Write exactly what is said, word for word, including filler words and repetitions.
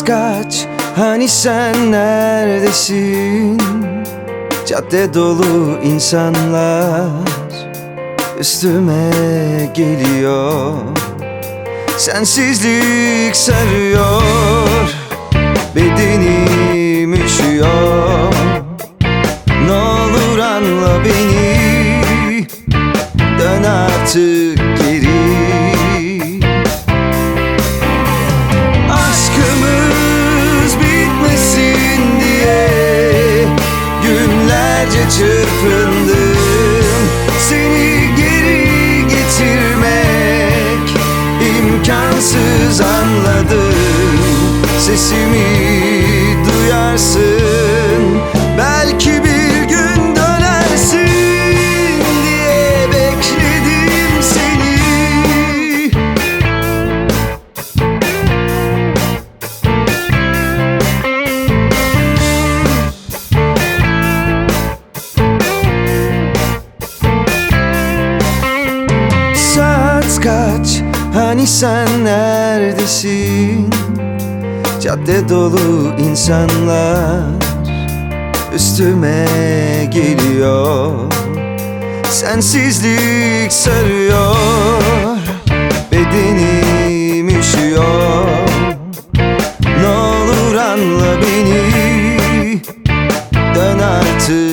kaç, hani sen neredesin? Cadde dolu insanlar üstüme geliyor. Sensizlik sarıyor, bedenim üşüyor. Ne olur anla beni, dön artık geri. Aşkımız bitmesin diye günlerce çırpındım. Seni geri getirmek imkansız, anladım. Sesimi duyarsın, belki bir gün dönersin diye bekledim seni. Saat kaç, hani sen neredesin? Cadde dolu insanlar üstüme geliyor. Sensizlik sarıyor, bedenim üşüyor. Ne olur anla beni, dön artık